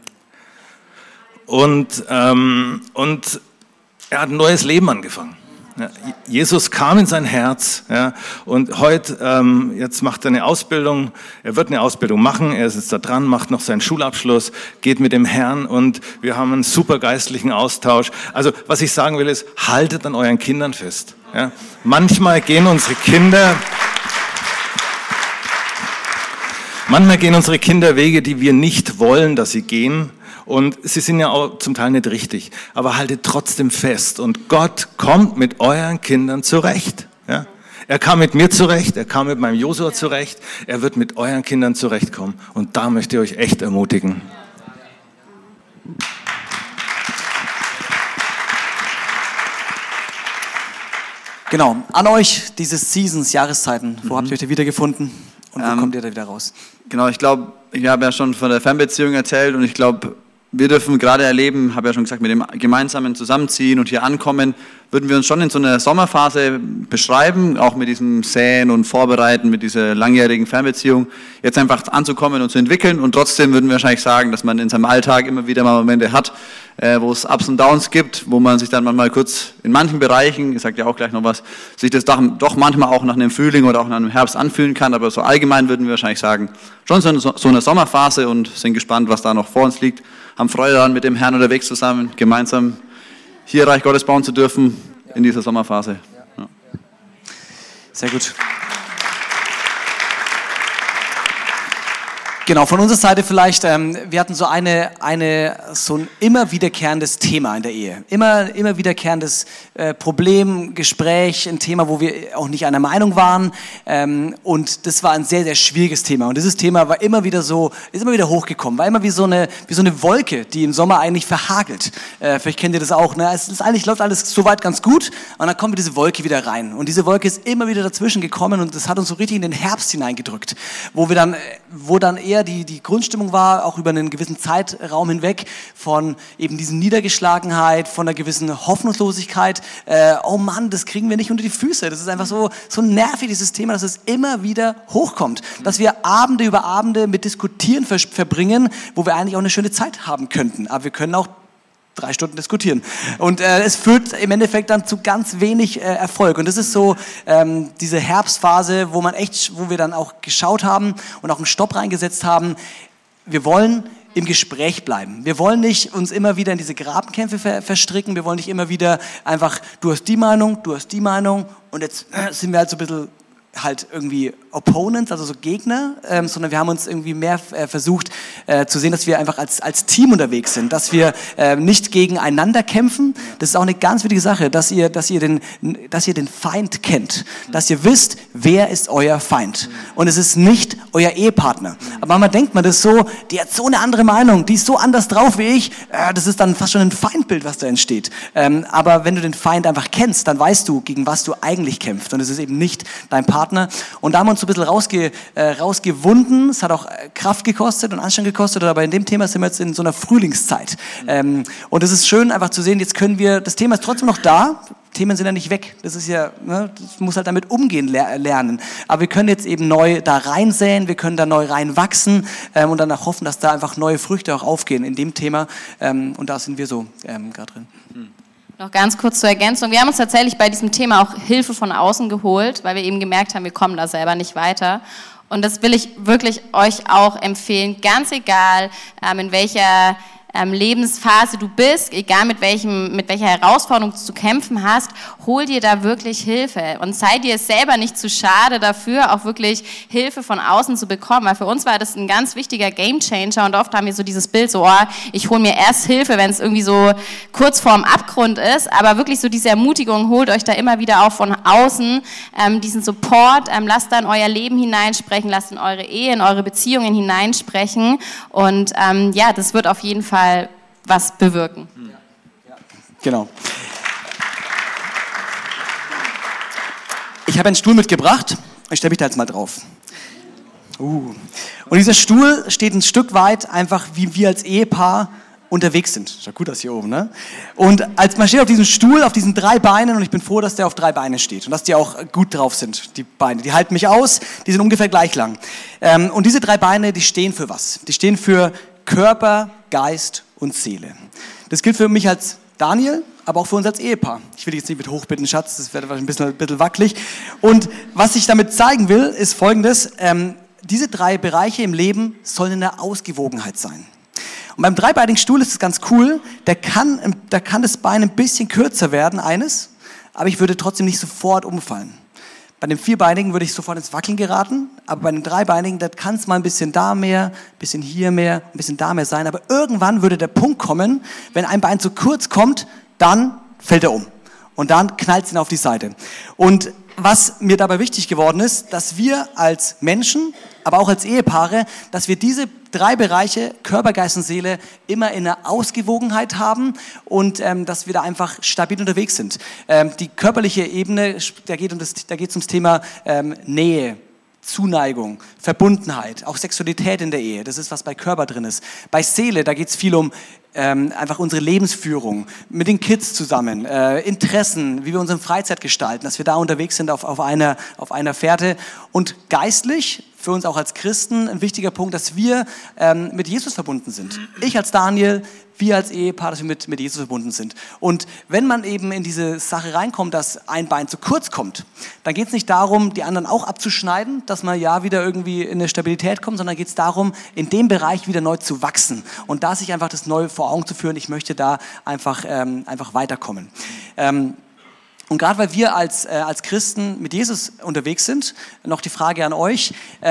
Und er hat ein neues Leben angefangen. Ja, Jesus kam in sein Herz, ja, und heute, jetzt macht er eine Ausbildung, er wird eine Ausbildung machen, er ist jetzt da dran, macht noch seinen Schulabschluss, geht mit dem Herrn und wir haben einen super geistlichen Austausch. Also was ich sagen will ist, haltet an euren Kindern fest. Ja. Manchmal gehen unsere Kinder Wege, die wir nicht wollen, dass sie gehen. Und sie sind ja auch zum Teil nicht richtig, aber haltet trotzdem fest. Und Gott kommt mit euren Kindern zurecht. Ja? Er kam mit mir zurecht, er kam mit meinem Josua zurecht, er wird mit euren Kindern zurechtkommen. Und da möchte ich euch echt ermutigen. Genau, an euch diese Seasons, Jahreszeiten. Wo habt ihr euch da wiedergefunden und wo kommt ihr da wieder raus? Genau, ich glaube, ich habe ja schon von der Fernbeziehung erzählt und ich glaube, wir dürfen gerade erleben, habe ja schon gesagt, mit dem gemeinsamen Zusammenziehen und hier ankommen, würden wir uns schon in so einer Sommerphase beschreiben, auch mit diesem Säen und Vorbereiten, mit dieser langjährigen Fernbeziehung, jetzt einfach anzukommen und zu entwickeln. Und trotzdem würden wir wahrscheinlich sagen, dass man in seinem Alltag immer wieder mal Momente hat, wo es Ups und Downs gibt, wo man sich dann mal kurz in manchen Bereichen, ich sage ja auch gleich noch was, sich das doch manchmal auch nach einem Frühling oder auch nach einem Herbst anfühlen kann. Aber so allgemein würden wir wahrscheinlich sagen, schon so eine Sommerphase und sind gespannt, was da noch vor uns liegt. Haben Freude daran, mit dem Herrn unterwegs zusammen, gemeinsam hier Reich Gottes bauen zu dürfen in dieser Sommerphase. Ja. Sehr gut. Genau, von unserer Seite vielleicht, wir hatten so so ein immer wiederkehrendes Thema in der Ehe. Immer wiederkehrendes Problem, Gespräch, ein Thema, wo wir auch nicht einer Meinung waren. Und das war ein sehr, sehr schwieriges Thema. Und dieses Thema ist immer wieder hochgekommen, war immer wie so eine Wolke, die im Sommer eigentlich verhagelt. Vielleicht kennt ihr das auch, ne? Läuft alles soweit ganz gut und dann kommt diese Wolke wieder rein. Und diese Wolke ist immer wieder dazwischen gekommen und das hat uns so richtig in den Herbst hineingedrückt, wo dann eher die Grundstimmung war, auch über einen gewissen Zeitraum hinweg, von eben diesen Niedergeschlagenheit, von einer gewissen Hoffnungslosigkeit. Oh Mann, das kriegen wir nicht unter die Füße. Das ist einfach so nervig, dieses Thema, dass es immer wieder hochkommt. Dass wir Abende über Abende mit Diskutieren verbringen, wo wir eigentlich auch eine schöne Zeit haben könnten. Aber wir können auch 3 Stunden diskutieren. Und es führt im Endeffekt dann zu ganz wenig Erfolg. Und das ist so diese Herbstphase, wo wir dann auch geschaut haben und auch einen Stopp reingesetzt haben. Wir wollen im Gespräch bleiben. Wir wollen nicht uns immer wieder in diese Grabenkämpfe verstricken. Wir wollen nicht immer wieder einfach, du hast die Meinung und jetzt sind wir halt so ein bisschen halt irgendwie Opponents, also so Gegner, sondern wir haben uns irgendwie mehr versucht zu sehen, dass wir einfach als Team unterwegs sind, dass wir nicht gegeneinander kämpfen. Das ist auch eine ganz wichtige Sache, dass ihr den Feind kennt, dass ihr wisst, wer ist euer Feind. Und es ist nicht euer Ehepartner. Aber manchmal denkt man das so, die hat so eine andere Meinung, die ist so anders drauf wie ich, das ist dann fast schon ein Feindbild, was da entsteht. Aber wenn du den Feind einfach kennst, dann weißt du, gegen was du eigentlich kämpfst. Und es ist eben nicht dein Partner. Und da haben wir uns so ein bisschen rausgewunden. Es hat auch Kraft gekostet und Anstrengung gekostet, aber in dem Thema sind wir jetzt in so einer Frühlingszeit. Und es ist schön, einfach zu sehen, jetzt können wir, das Thema ist trotzdem noch da, Themen sind ja nicht weg. Das ist ja, ne, das muss halt damit umgehen lernen. Aber wir können jetzt eben neu da reinsäen, wir können da neu reinwachsen und dann auch hoffen, dass da einfach neue Früchte auch aufgehen in dem Thema. Und da sind wir so gerade drin. Noch ganz kurz zur Ergänzung. Wir haben uns tatsächlich bei diesem Thema auch Hilfe von außen geholt, weil wir eben gemerkt haben, wir kommen da selber nicht weiter. Und das will ich wirklich euch auch empfehlen, ganz egal, in welcher Lebensphase du bist, egal mit welcher Herausforderung du zu kämpfen hast, hol dir da wirklich Hilfe und sei dir selber nicht zu schade dafür, auch wirklich Hilfe von außen zu bekommen, weil für uns war das ein ganz wichtiger Gamechanger und oft haben wir so dieses Bild so, ich hole mir erst Hilfe, wenn es irgendwie so kurz vorm Abgrund ist, aber wirklich so diese Ermutigung, holt euch da immer wieder auch von außen diesen Support, lasst da in euer Leben hineinsprechen, lasst in eure Ehe, in eure Beziehungen hineinsprechen und ja, das wird auf jeden Fall was bewirken. Genau. Ich habe einen Stuhl mitgebracht. Ich stelle mich da jetzt mal drauf. Und dieser Stuhl steht ein Stück weit einfach, wie wir als Ehepaar unterwegs sind. Schaut gut aus hier oben, ne? Und als man steht auf diesem Stuhl, auf diesen 3 Beinen, und ich bin froh, dass der auf 3 Beinen steht und dass die auch gut drauf sind, die Beine. Die halten mich aus, die sind ungefähr gleich lang. Und diese 3 Beine, die stehen für was? Die stehen für Körper, Geist und Seele. Das gilt für mich als Daniel, aber auch für uns als Ehepaar. Ich will dich jetzt nicht mit hochbitten, Schatz, das wäre ein bisschen wackelig. Und was ich damit zeigen will, ist Folgendes. Diese 3 Bereiche im Leben sollen in der Ausgewogenheit sein. Und beim 3-beinigen Stuhl ist es ganz cool, da kann das Bein ein bisschen kürzer werden, aber ich würde trotzdem nicht sofort umfallen. Bei dem 4-beinigen würde ich sofort ins Wackeln geraten, aber bei dem 3-beinigen, da kann es mal ein bisschen da mehr, ein bisschen hier mehr, ein bisschen da mehr sein, aber irgendwann würde der Punkt kommen, wenn ein Bein zu kurz kommt, dann fällt er um und dann knallt es ihn auf die Seite. Und was mir dabei wichtig geworden ist, dass wir als Menschen, aber auch als Ehepaare, dass wir diese 3 Bereiche, Körper, Geist und Seele, immer in einer Ausgewogenheit haben und dass wir da einfach stabil unterwegs sind. Die körperliche Ebene, da geht es ums Thema Nähe, Zuneigung, Verbundenheit, auch Sexualität in der Ehe. Das ist, was bei Körper drin ist. Bei Seele, da geht es viel um einfach unsere Lebensführung, mit den Kids zusammen, Interessen, wie wir unsere Freizeit gestalten, dass wir da unterwegs sind auf einer Fährte. Und geistlich, für uns auch als Christen, ein wichtiger Punkt, dass wir mit Jesus verbunden sind. Ich als Daniel, wir als Ehepaar, dass wir mit Jesus verbunden sind. Und wenn man eben in diese Sache reinkommt, dass ein Bein zu kurz kommt, dann geht es nicht darum, die anderen auch abzuschneiden, dass man ja wieder irgendwie in eine Stabilität kommt, sondern geht es darum, in dem Bereich wieder neu zu wachsen und da sich einfach das neu vor Augen zu führen. Ich möchte da einfach weiterkommen. Und gerade weil wir als Christen mit Jesus unterwegs sind, noch die Frage an euch,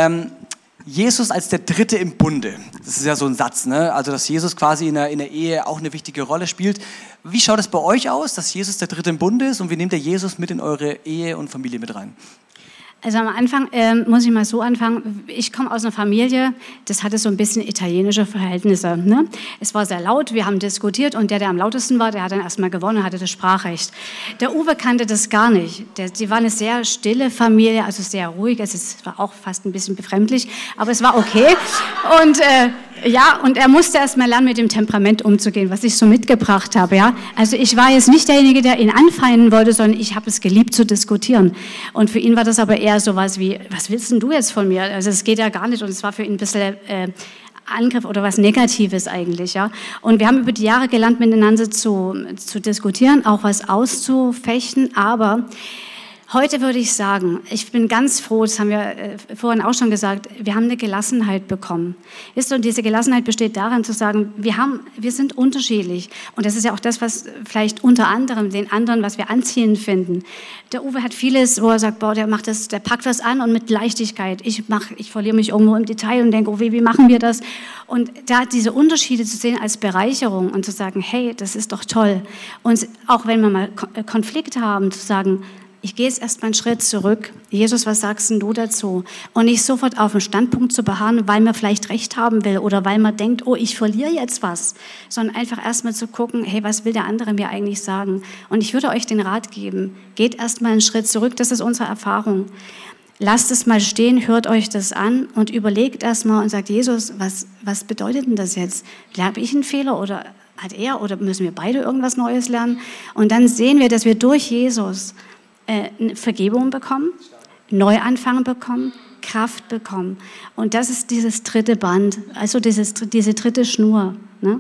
Jesus als der Dritte im Bunde. Das ist ja so ein Satz, ne? Also dass Jesus quasi in der Ehe auch eine wichtige Rolle spielt. Wie schaut es bei euch aus, dass Jesus der Dritte im Bunde ist und wie nehmt ihr Jesus mit in eure Ehe und Familie mit rein? Also am Anfang muss ich mal so anfangen. Ich komme aus einer Familie, das hatte so ein bisschen italienische Verhältnisse. Ne? Es war sehr laut, wir haben diskutiert und der am lautesten war, der hat dann erstmal gewonnen und hatte das Sprachrecht. Der Uwe kannte das gar nicht. Die war eine sehr stille Familie, also sehr ruhig. Es war auch fast ein bisschen befremdlich, aber es war okay. Und und er musste erst mal lernen, mit dem Temperament umzugehen, was ich so mitgebracht habe. Ja? Also ich war jetzt nicht derjenige, der ihn anfeinden wollte, sondern ich habe es geliebt zu diskutieren. Und für ihn war das aber eher sowas wie, was willst denn du jetzt von mir? Also es geht ja gar nicht und es war für ihn ein bisschen Angriff oder was Negatives eigentlich, ja. Und wir haben über die Jahre gelernt, miteinander zu diskutieren, auch was auszufechten, aber heute würde ich sagen, ich bin ganz froh, das haben wir vorhin auch schon gesagt, wir haben eine Gelassenheit bekommen. Wisst ihr, und diese Gelassenheit besteht darin zu sagen, wir sind unterschiedlich. Und das ist ja auch das, was vielleicht unter anderem den anderen, was wir anziehend finden. Der Uwe hat vieles, wo er sagt, boah, der packt was an und mit Leichtigkeit. Ich verliere mich irgendwo im Detail und denke, oh, wie machen wir das? Und da diese Unterschiede zu sehen als Bereicherung und zu sagen, hey, das ist doch toll. Und auch wenn wir mal Konflikte haben, zu sagen, ich gehe jetzt erstmal einen Schritt zurück. Jesus, was sagst denn du dazu? Und nicht sofort auf einen Standpunkt zu beharren, weil man vielleicht Recht haben will oder weil man denkt, oh, ich verliere jetzt was. Sondern einfach erstmal zu gucken, hey, was will der andere mir eigentlich sagen? Und ich würde euch den Rat geben, geht erstmal einen Schritt zurück, das ist unsere Erfahrung. Lasst es mal stehen, hört euch das an und überlegt erstmal und sagt, Jesus, was bedeutet denn das jetzt? Habe ich einen Fehler oder hat er oder müssen wir beide irgendwas Neues lernen? Und dann sehen wir, dass wir durch Jesus Vergebung bekommen, Neuanfang bekommen, Kraft bekommen. Und das ist dieses dritte Band, also diese dritte Schnur. Ne?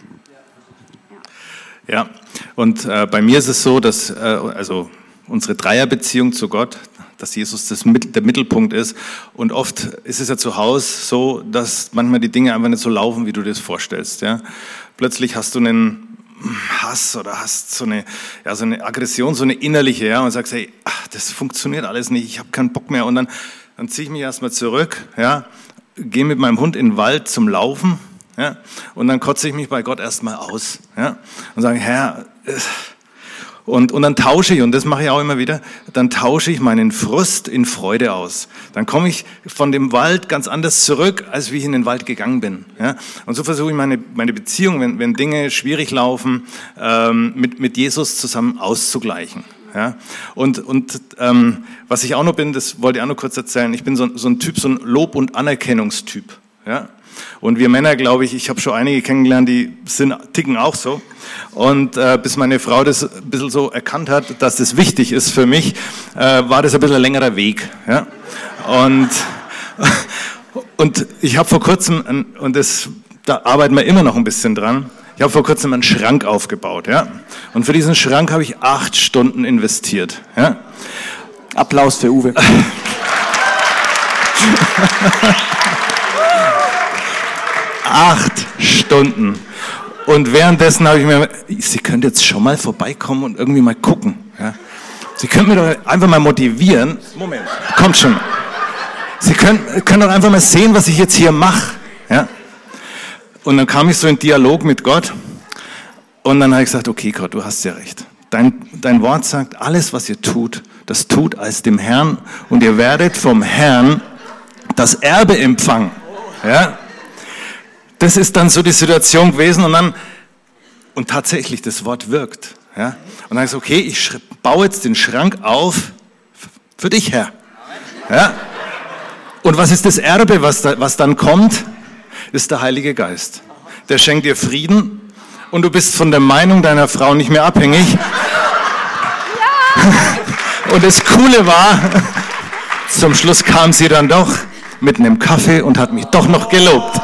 Ja, und bei mir ist es so, dass also unsere Dreierbeziehung zu Gott, dass Jesus der Mittelpunkt ist. Und oft ist es ja zu Hause so, dass manchmal die Dinge einfach nicht so laufen, wie du dir das vorstellst. Ja? Plötzlich hast du einen Hass oder hast so eine Aggression, so eine innerliche, ja, und sagst, hey, das funktioniert alles nicht, ich habe keinen Bock mehr. Und dann ziehe ich mich erstmal zurück, ja, gehe mit meinem Hund in den Wald zum Laufen, ja, und dann kotze ich mich bei Gott erstmal aus, ja, und sage, Herr, und dann tausche ich, und das mache ich auch immer wieder, dann tausche ich meinen Frust in Freude aus. Dann komme ich von dem Wald ganz anders zurück, als wie ich in den Wald gegangen bin. Ja? Und so versuche ich meine Beziehung, wenn Dinge schwierig laufen, mit Jesus zusammen auszugleichen. Ja? Und was ich auch noch bin, das wollte ich auch noch kurz erzählen, ich bin so ein Typ, so ein Lob- und Anerkennungstyp. Ja? Und wir Männer, glaube ich habe schon einige kennengelernt, die ticken auch so. Und bis meine Frau das ein bisschen so erkannt hat, dass das wichtig ist für mich, war das ein bisschen ein längerer Weg. Ja? Und ich habe vor kurzem, da arbeiten wir immer noch ein bisschen dran, ich habe vor kurzem einen Schrank aufgebaut. Ja? Und für diesen Schrank habe ich 8 Stunden investiert. Ja? Applaus für Uwe. 8 Stunden. Und währenddessen habe ich mir, Sie können jetzt schon mal vorbeikommen und irgendwie mal gucken. Ja? Sie können mir doch einfach mal motivieren. Moment, kommt schon. Sie können doch einfach mal sehen, was ich jetzt hier mache. Ja? Und dann kam ich so in Dialog mit Gott. Und dann habe ich gesagt, okay Gott, du hast ja recht. Dein Wort sagt, alles was ihr tut, das tut als dem Herrn. Und ihr werdet vom Herrn das Erbe empfangen. Ja? Das ist dann so die Situation gewesen und tatsächlich, das Wort wirkt. Ja? Und dann habe ich gesagt, okay, ich baue jetzt den Schrank auf für dich, Herr. Ja? Und was ist das Erbe, was dann kommt? Ist der Heilige Geist. Der schenkt dir Frieden und du bist von der Meinung deiner Frau nicht mehr abhängig. Ja. Und das Coole war, zum Schluss kam sie dann doch mit einem Kaffee und hat mich doch noch gelobt.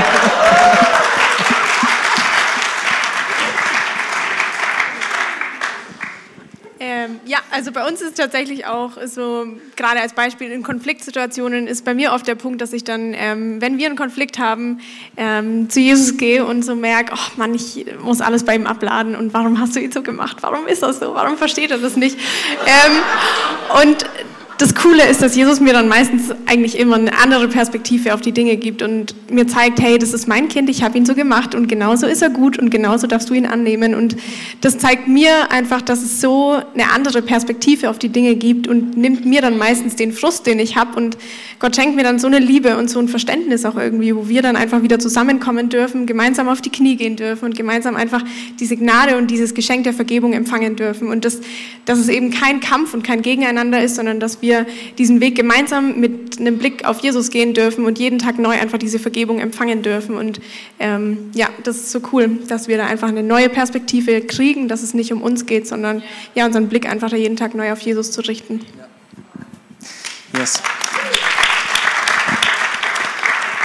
Ja, also bei uns ist es tatsächlich auch so, gerade als Beispiel in Konfliktsituationen ist bei mir oft der Punkt, dass ich dann, wenn wir einen Konflikt haben, zu Jesus gehe und so merke, oh Mann, ich muss alles bei ihm abladen und warum hast du ihn so gemacht? Warum ist das so? Warum versteht er das nicht? Und das Coole ist, dass Jesus mir dann meistens eigentlich immer eine andere Perspektive auf die Dinge gibt und mir zeigt, hey, das ist mein Kind, ich habe ihn so gemacht und genauso ist er gut und genauso darfst du ihn annehmen. Und das zeigt mir einfach, dass es so eine andere Perspektive auf die Dinge gibt und nimmt mir dann meistens den Frust, den ich habe. Und Gott schenkt mir dann so eine Liebe und so ein Verständnis auch irgendwie, wo wir dann einfach wieder zusammenkommen dürfen, gemeinsam auf die Knie gehen dürfen und gemeinsam einfach diese Gnade und dieses Geschenk der Vergebung empfangen dürfen. Und dass es eben kein Kampf und kein Gegeneinander ist, sondern dass wir diesen Weg gemeinsam mit einem Blick auf Jesus gehen dürfen und jeden Tag neu einfach diese Vergebung empfangen dürfen. Und ja, das ist so cool, dass wir da einfach eine neue Perspektive kriegen, dass es nicht um uns geht, sondern ja, unseren Blick einfach da jeden Tag neu auf Jesus zu richten. Yes.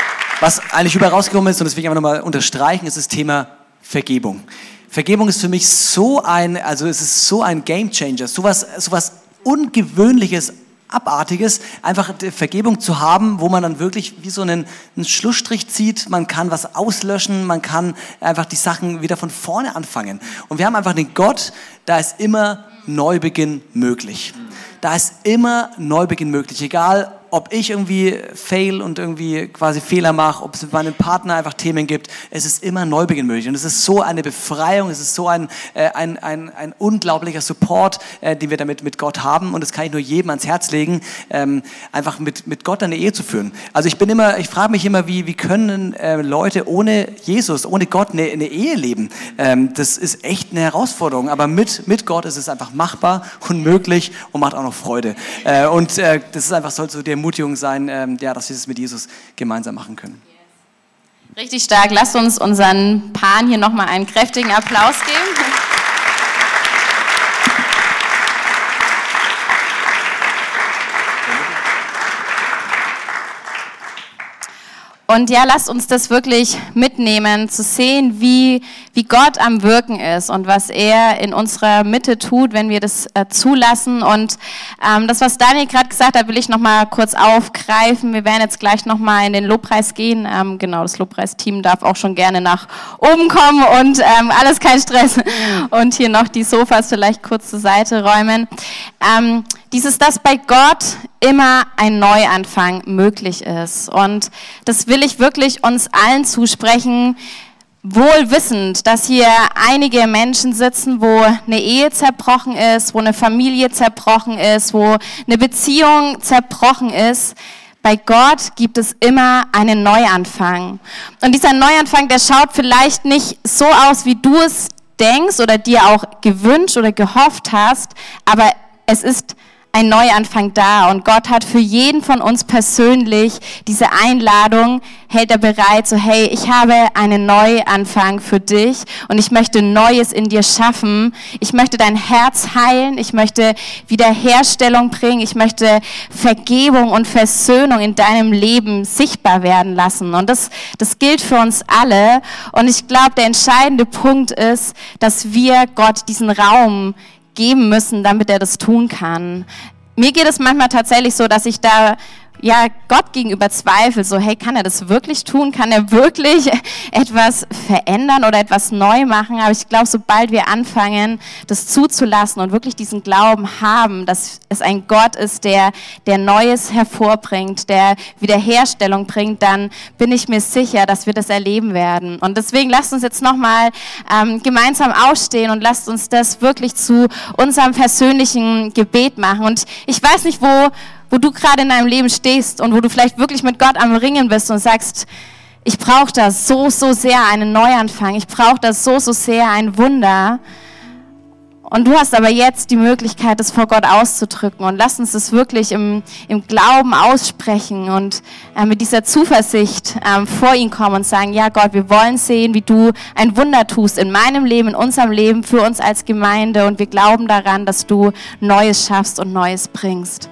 was eigentlich überall rausgekommen ist, und das will ich einfach nochmal unterstreichen, ist das Thema Vergebung. Vergebung ist für mich es ist so ein Gamechanger, sowas Ungewöhnliches, Abartiges, einfach Vergebung zu haben, wo man dann wirklich wie so einen Schlussstrich zieht, man kann was auslöschen, man kann einfach die Sachen wieder von vorne anfangen. Und wir haben einfach den Gott, da ist immer Neubeginn möglich. Da ist immer Neubeginn möglich, egal ob ich irgendwie fail und irgendwie quasi Fehler mache, ob es mit meinem Partner einfach Themen gibt, es ist immer Neubeginn möglich. Und es ist so eine Befreiung, es ist so ein unglaublicher Support, den wir damit mit Gott haben. Und das kann ich nur jedem ans Herz legen, einfach mit Gott eine Ehe zu führen. Also ich frage mich immer, wie können Leute ohne Jesus, ohne Gott eine Ehe leben? Das ist echt eine Herausforderung, aber mit Gott ist es einfach machbar und möglich und macht auch noch Freude. Das ist einfach, soll so der Ermutigung sein, dass wir es mit Jesus gemeinsam machen können. Richtig stark. Lasst uns unseren Paaren hier nochmal einen kräftigen Applaus geben. Und ja, lasst uns das wirklich mitnehmen, zu sehen, wie Gott am Wirken ist und was er in unserer Mitte tut, wenn wir das zulassen. Und das, was Daniel gerade gesagt hat, will ich nochmal kurz aufgreifen. Wir werden jetzt gleich nochmal in den Lobpreis gehen. Genau, das Lobpreisteam darf auch schon gerne nach oben kommen und alles kein Stress. Und hier noch die Sofas vielleicht kurz zur Seite räumen. Dass bei Gott immer ein Neuanfang möglich ist. Und das will ich wirklich uns allen zusprechen, wohl wissend, dass hier einige Menschen sitzen, wo eine Ehe zerbrochen ist, wo eine Familie zerbrochen ist, wo eine Beziehung zerbrochen ist. Bei Gott gibt es immer einen Neuanfang. Und dieser Neuanfang, der schaut vielleicht nicht so aus, wie du es denkst oder dir auch gewünscht oder gehofft hast, aber es ist ein Neuanfang da und Gott hat für jeden von uns persönlich diese Einladung, hält er bereit, so hey, ich habe einen Neuanfang für dich und ich möchte Neues in dir schaffen, ich möchte dein Herz heilen, ich möchte Wiederherstellung bringen, ich möchte Vergebung und Versöhnung in deinem Leben sichtbar werden lassen und das gilt für uns alle und ich glaube, der entscheidende Punkt ist, dass wir Gott diesen Raum geben müssen, damit er das tun kann. Mir geht es manchmal tatsächlich so, dass ich da Gott gegenüber zweifle, so hey, kann er das wirklich tun? Kann er wirklich etwas verändern oder etwas neu machen? Aber ich glaube, sobald wir anfangen, das zuzulassen und wirklich diesen Glauben haben, dass es ein Gott ist, der Neues hervorbringt, der Wiederherstellung bringt, dann bin ich mir sicher, dass wir das erleben werden. Und deswegen lasst uns jetzt nochmal gemeinsam aufstehen und lasst uns das wirklich zu unserem persönlichen Gebet machen. Und ich weiß nicht, wo du gerade in deinem Leben stehst und wo du vielleicht wirklich mit Gott am Ringen bist und sagst, ich brauche da so sehr einen Neuanfang, ich brauche da so sehr ein Wunder. Und du hast aber jetzt die Möglichkeit, das vor Gott auszudrücken und lass uns das wirklich im Glauben aussprechen und mit dieser Zuversicht vor ihn kommen und sagen, ja Gott, wir wollen sehen, wie du ein Wunder tust in meinem Leben, in unserem Leben, für uns als Gemeinde und wir glauben daran, dass du Neues schaffst und Neues bringst.